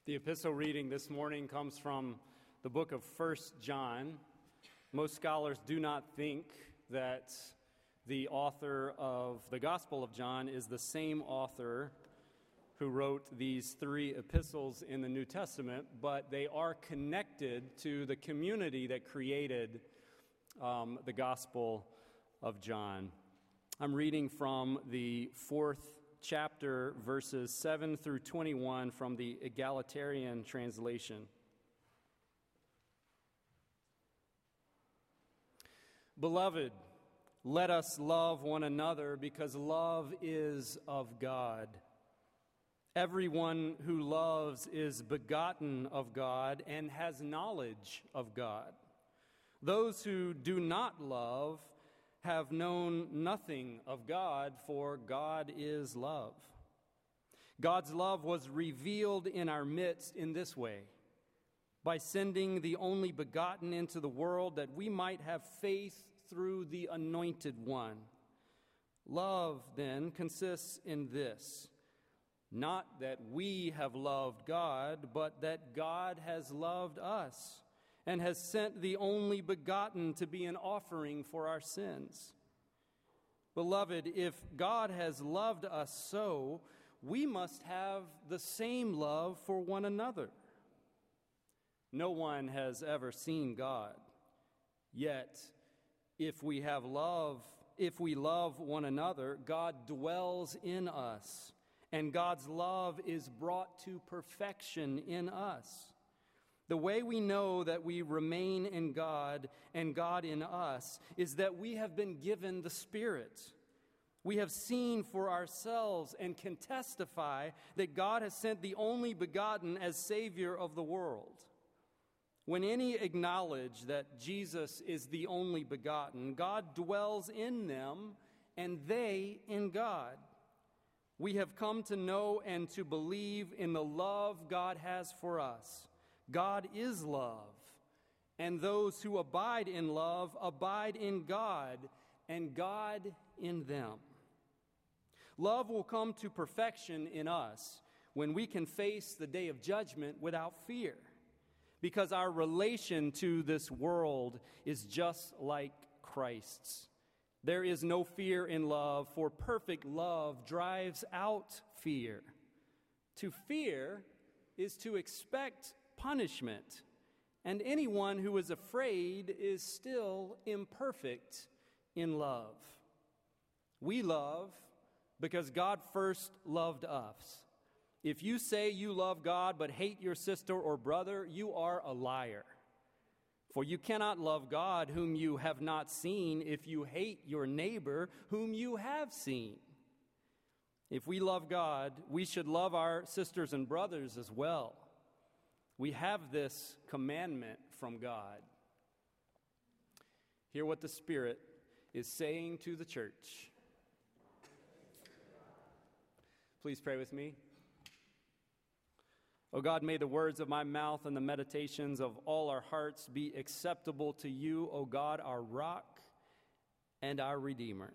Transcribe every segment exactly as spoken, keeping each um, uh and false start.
The epistle reading this morning comes from the book of First John. Most scholars do not think that the author of the Gospel of John is the same author who wrote these three epistles in the New Testament, but they are connected to the community that created um, the Gospel of John. I'm reading from the fourth chapter, verses seven through twenty-one from the Egalitarian translation. Beloved, let us love one another because love is of God. Everyone who loves is begotten of God and has knowledge of God. Those who do not love have known nothing of God, for God is love. God's love was revealed in our midst in this way, by sending the only begotten into the world that we might have faith through the Anointed One. Love, then, consists in this, not that we have loved God, but that God has loved us and has sent the only begotten to be an offering for our sins. Beloved, if God has loved us so, we must have the same love for one another. No one has ever seen God. Yet, if we have love, if we love one another, God dwells in us, and God's love is brought to perfection in us. The way we know that we remain in God and God in us is that we have been given the Spirit. We have seen for ourselves and can testify that God has sent the only begotten as Savior of the world. When any acknowledge that Jesus is the only begotten, God dwells in them and they in God. We have come to know and to believe in the love God has for us. God is love, and those who abide in love abide in God, and God in them. Love will come to perfection in us when we can face the day of judgment without fear, because our relation to this world is just like Christ's. There is no fear in love, for perfect love drives out fear. To fear is to expect punishment, and anyone who is afraid is still imperfect in love. We love because God first loved us. If you say you love God but hate your sister or brother, you are a liar. For you cannot love God whom you have not seen if you hate your neighbor whom you have seen. If we love God, we should love our sisters and brothers as well. We have this commandment from God. Hear what the Spirit is saying to the church. Please pray with me. O God, may the words of my mouth and the meditations of all our hearts be acceptable to you, O God, our rock and our Redeemer.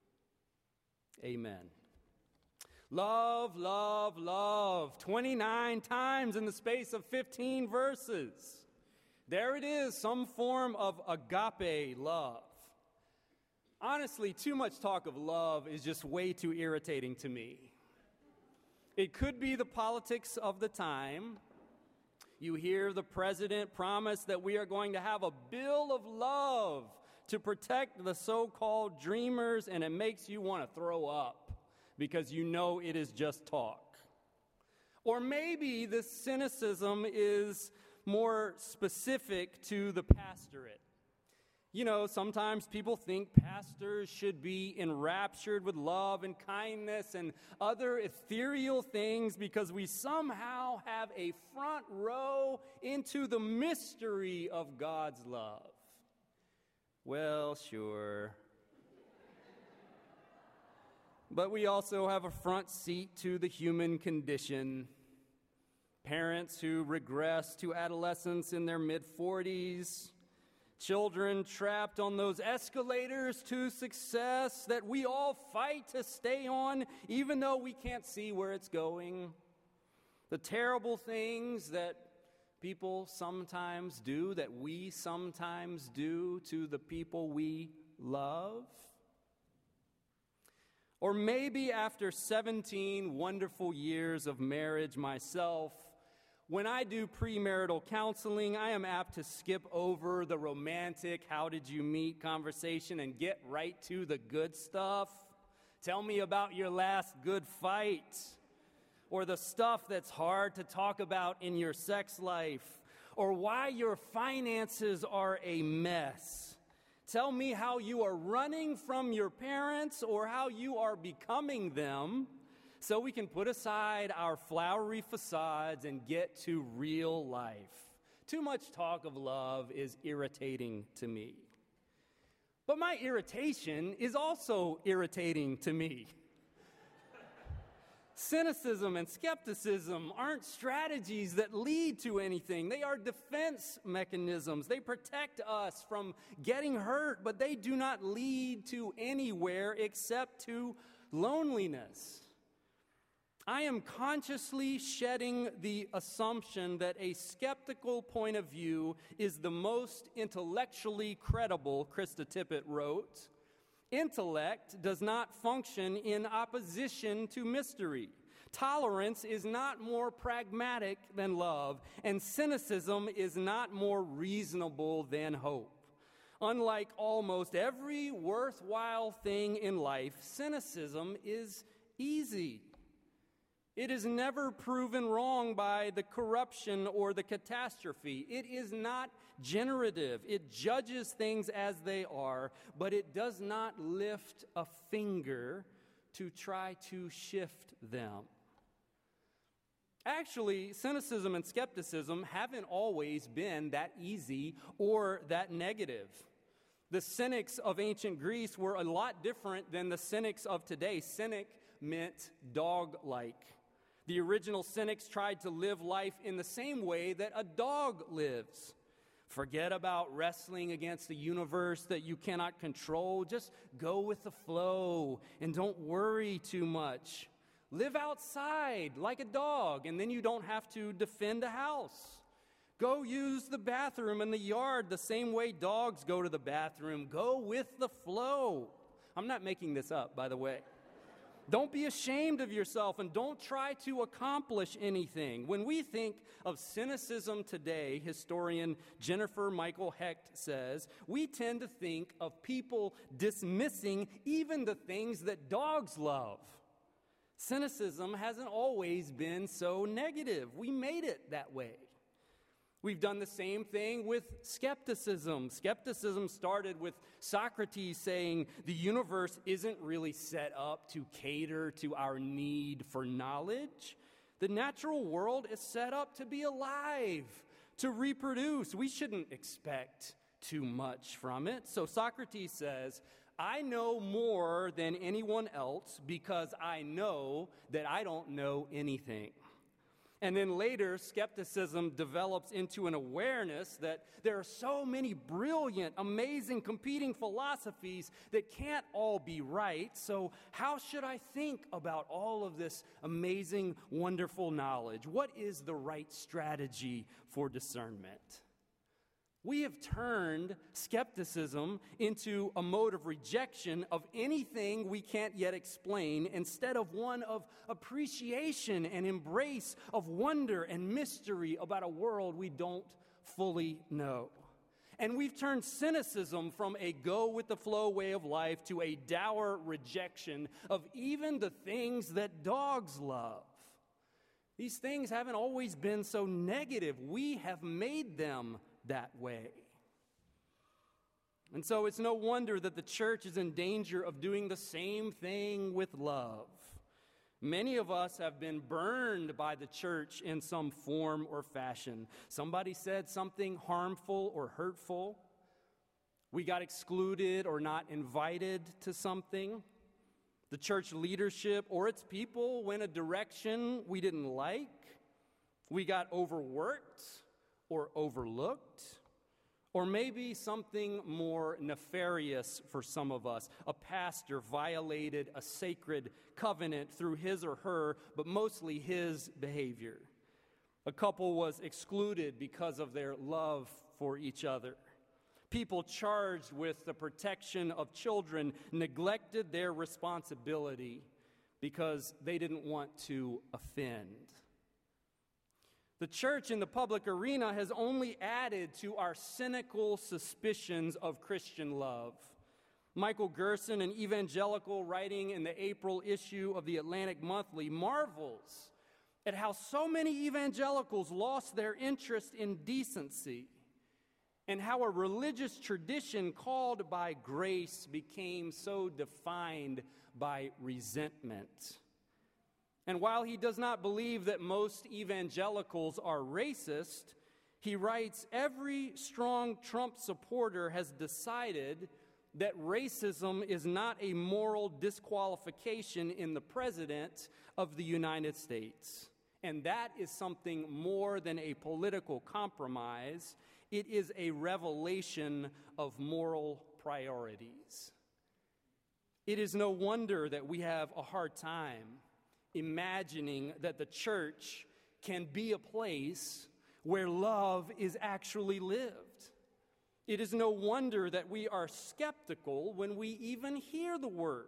Amen. Love, love, love, twenty-nine times in the space of fifteen verses. There it is, some form of agape love. Honestly, too much talk of love is just way too irritating to me. It could be the politics of the time. You hear the president promise that we are going to have a bill of love to protect the so-called dreamers, and it makes you want to throw up, because you know it is just talk. Or maybe the cynicism is more specific to the pastorate. You know, sometimes people think pastors should be enraptured with love and kindness and other ethereal things because we somehow have a front row into the mystery of God's love. Well, sure. But we also have a front seat to the human condition. Parents who regress to adolescence in their mid-forties. Children trapped on those escalators to success that we all fight to stay on, even though we can't see where it's going. The terrible things that people sometimes do, that we sometimes do to the people we love. Or maybe after seventeen wonderful years of marriage myself, when I do premarital counseling, I am apt to skip over the romantic how did you meet conversation and get right to the good stuff. Tell me about your last good fight. Or the stuff that's hard to talk about in your sex life. Or why your finances are a mess. Tell me how you are running from your parents or how you are becoming them, so we can put aside our flowery facades and get to real life. Too much talk of love is irritating to me. But my irritation is also irritating to me. Cynicism and skepticism aren't strategies that lead to anything. They are defense mechanisms. They protect us from getting hurt, but they do not lead to anywhere except to loneliness. I am consciously shedding the assumption that a skeptical point of view is the most intellectually credible, Krista Tippett wrote. Intellect does not function in opposition to mystery. Tolerance is not more pragmatic than love, and cynicism is not more reasonable than hope. Unlike almost every worthwhile thing in life, cynicism is easy. It is never proven wrong by the corruption or the catastrophe. It is not generative. It judges things as they are, but it does not lift a finger to try to shift them. Actually, cynicism and skepticism haven't always been that easy or that negative. The cynics of ancient Greece were a lot different than the cynics of today. Cynic meant dog-like. The original cynics tried to live life in the same way that a dog lives. Forget about wrestling against the universe that you cannot control. Just go with the flow and don't worry too much. Live outside like a dog, and then you don't have to defend a house. Go use the bathroom in the yard the same way dogs go to the bathroom. Go with the flow. I'm not making this up, by the way. Don't be ashamed of yourself and don't try to accomplish anything. When we think of cynicism today, historian Jennifer Michael Hecht says, we tend to think of people dismissing even the things that dogs love. Cynicism hasn't always been so negative. We made it that way. We've done the same thing with skepticism. Skepticism started with Socrates saying the universe isn't really set up to cater to our need for knowledge. The natural world is set up to be alive, to reproduce. We shouldn't expect too much from it. So Socrates says, I know more than anyone else because I know that I don't know anything. And then later, skepticism develops into an awareness that there are so many brilliant, amazing, competing philosophies that can't all be right. So how should I think about all of this amazing, wonderful knowledge? What is the right strategy for discernment? We have turned skepticism into a mode of rejection of anything we can't yet explain instead of one of appreciation and embrace of wonder and mystery about a world we don't fully know. And we've turned cynicism from a go-with-the-flow way of life to a dour rejection of even the things that dogs love. These things haven't always been so negative. We have made them that way. And so it's no wonder that the church is in danger of doing the same thing with love. Many of us have been burned by the church in some form or fashion. Somebody said something harmful or hurtful. We got excluded or not invited to something. The church leadership or its people went a direction we didn't like. We got overworked or overlooked, or maybe something more nefarious for some of us. A pastor violated a sacred covenant through his or her, but mostly his behavior. A couple was excluded because of their love for each other. People charged with the protection of children neglected their responsibility because they didn't want to offend. The church in the public arena has only added to our cynical suspicions of Christian love. Michael Gerson, an evangelical writing in the April issue of the Atlantic Monthly, marvels at how so many evangelicals lost their interest in decency and how a religious tradition called by grace became so defined by resentment. And while he does not believe that most evangelicals are racist, he writes, every strong Trump supporter has decided that racism is not a moral disqualification in the President of the United States. And that is something more than a political compromise. It is a revelation of moral priorities. It is no wonder that we have a hard time imagining that the church can be a place where love is actually lived. It is no wonder that we are skeptical when we even hear the word.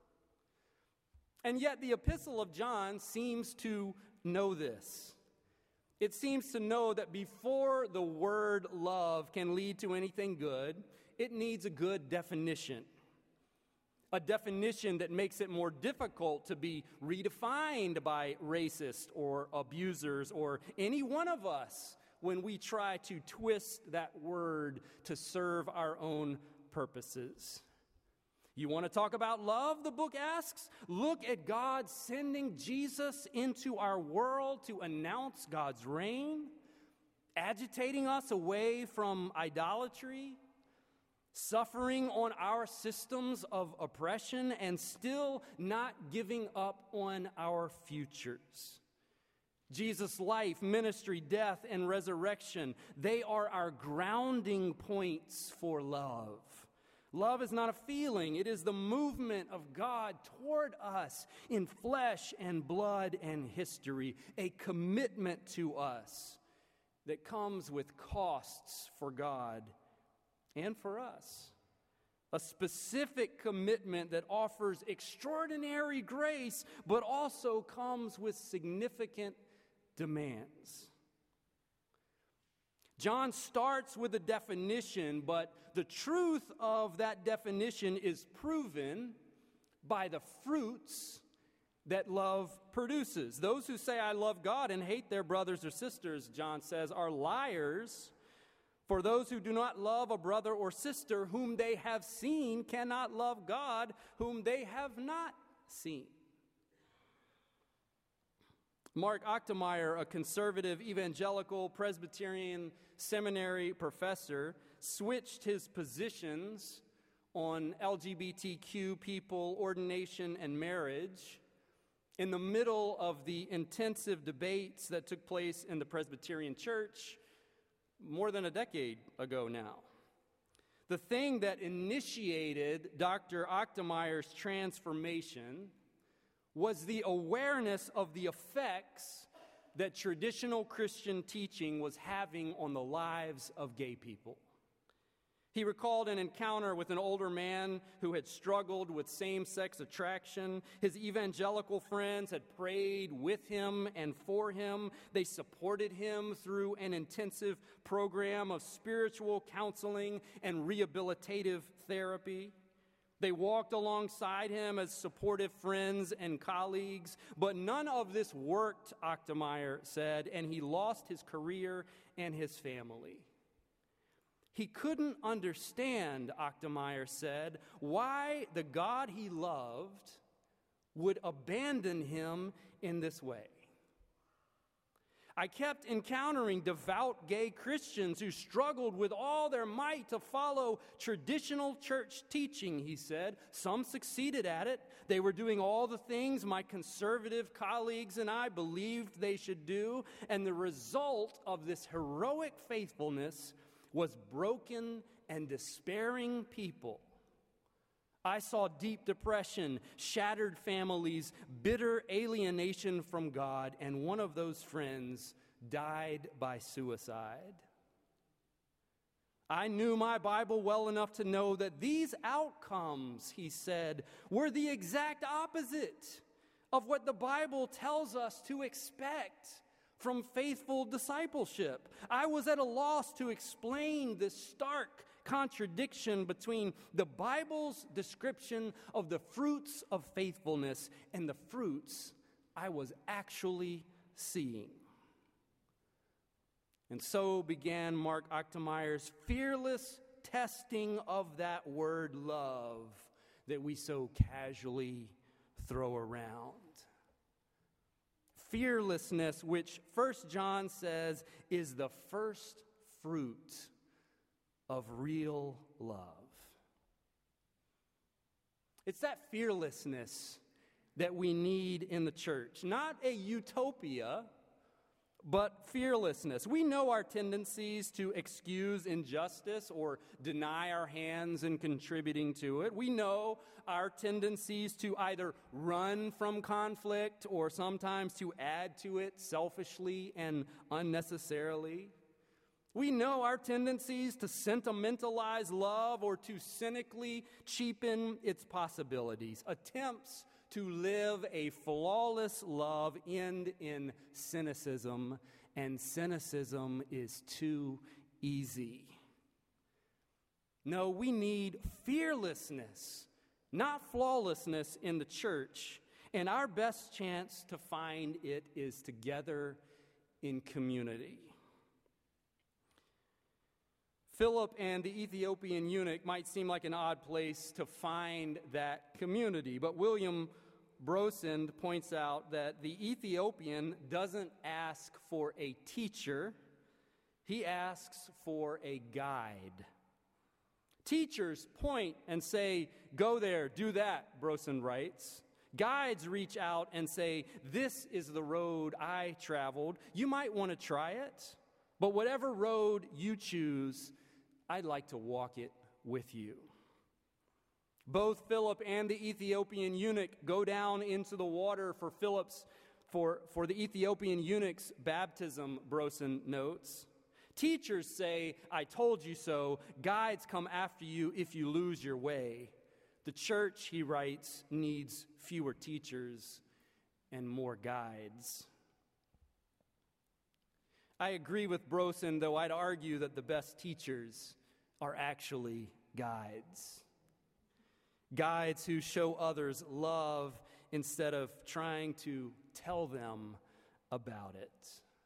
And yet the Epistle of John seems to know this. It seems to know that before the word love can lead to anything good, it needs a good definition. A definition that makes it more difficult to be redefined by racists or abusers or any one of us when we try to twist that word to serve our own purposes. You want to talk about love, the book asks? Look at God sending Jesus into our world to announce God's reign, agitating us away from idolatry, suffering on our systems of oppression, and still not giving up on our futures. Jesus' life, ministry, death, and resurrection, they are our grounding points for love. Love is not a feeling, it is the movement of God toward us in flesh and blood and history, a commitment to us that comes with costs for God and for us. A specific commitment that offers extraordinary grace, but also comes with significant demands. John starts with a definition, but the truth of that definition is proven by the fruits that love produces. Those who say, I love God and hate their brothers or sisters, John says, are liars. For those who do not love a brother or sister whom they have seen cannot love God whom they have not seen. Mark Ochtermeyer, a conservative evangelical Presbyterian seminary professor, switched his positions on L G B T Q people, ordination, and marriage in the middle of the intensive debates that took place in the Presbyterian Church more than a decade ago now. The thing that initiated Doctor Ochtermeyer's transformation was the awareness of the effects that traditional Christian teaching was having on the lives of gay people. He recalled an encounter with an older man who had struggled with same-sex attraction. His evangelical friends had prayed with him and for him. They supported him through an intensive program of spiritual counseling and rehabilitative therapy. They walked alongside him as supportive friends and colleagues, but none of this worked, Ochtermeyer said, and he lost his career and his family. He couldn't understand, Ochtermeyer said, why the God he loved would abandon him in this way. I kept encountering devout gay Christians who struggled with all their might to follow traditional church teaching, he said. Some succeeded at it. They were doing all the things my conservative colleagues and I believed they should do. And the result of this heroic faithfulness was broken and despairing people I saw deep depression, shattered families, bitter alienation from God, and one of those friends died by suicide. I knew my Bible well enough to know that these outcomes, he said, were the exact opposite of what the Bible tells us to expect from faithful discipleship. I was at a loss to explain this stark contradiction between the Bible's description of the fruits of faithfulness and the fruits I was actually seeing. And so began Mark Achtemeyer's fearless testing of that word love that we so casually throw around. Fearlessness, which First John says is the first fruit of real love. It's that fearlessness that we need in the church, not a utopia, but fearlessness. We know our tendencies to excuse injustice or deny our hands in contributing to it. We know our tendencies to either run from conflict or sometimes to add to it selfishly and unnecessarily. We know our tendencies to sentimentalize love or to cynically cheapen its possibilities. Attempts to live a flawless love end in cynicism, and cynicism is too easy. No, we need fearlessness, not flawlessness in the church, and our best chance to find it is together in community. Philip and the Ethiopian eunuch might seem like an odd place to find that community, but William Brosend points out that the Ethiopian doesn't ask for a teacher, he asks for a guide. Teachers point and say, "Go there, do that," Brosend writes. Guides reach out and say, "This is the road I traveled. You might want to try it, but whatever road you choose, I'd like to walk it with you." Both Philip and the Ethiopian eunuch go down into the water for Philip's, for, for the Ethiopian eunuch's baptism, Brosend notes. Teachers say, "I told you so." Guides come after you if you lose your way. The church, he writes, needs fewer teachers and more guides. I agree with Brosend, though I'd argue that the best teachers are actually guides. Guides who show others love instead of trying to tell them about it.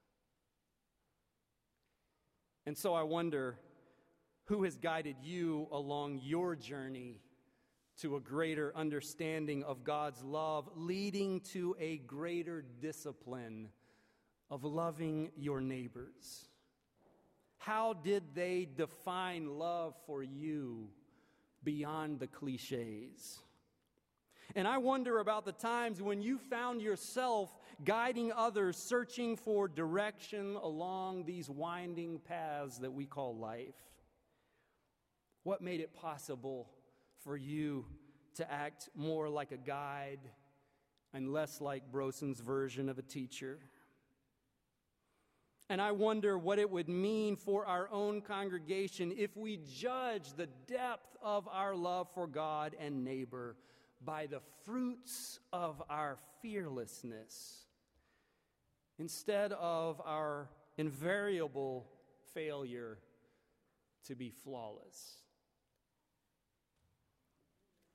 And so I wonder, who has guided you along your journey to a greater understanding of God's love, leading to a greater discipline of loving your neighbors? How did they define love for you beyond the cliches? And I wonder about the times when you found yourself guiding others, searching for direction along these winding paths that we call life. What made it possible for you to act more like a guide and less like Brosend's version of a teacher? And I wonder what it would mean for our own congregation if we judge the depth of our love for God and neighbor by the fruits of our fearlessness instead of our invariable failure to be flawless.